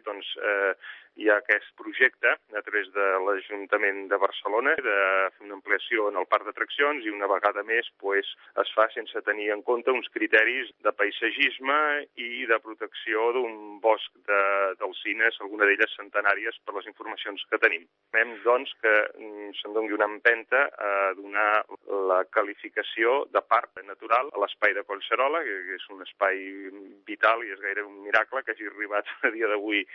doncs, hi ha aquest projecte a través de l'Ajuntament de Barcelona de fer una ampliació en el parc d'atraccions i una vegada més pues, es fa sense tenir en compte uns criteris de paisatgisme i de protecció d'un bosc d'alzines, alguna d'elles centenàries per les informacions que tenim. Hem, doncs, que se'n doni una empenta a donar la qualificació de parc natural a l'espai de Collserola, que és un espai vital i és gairebé un miracle que hagi arribat a dia d'avui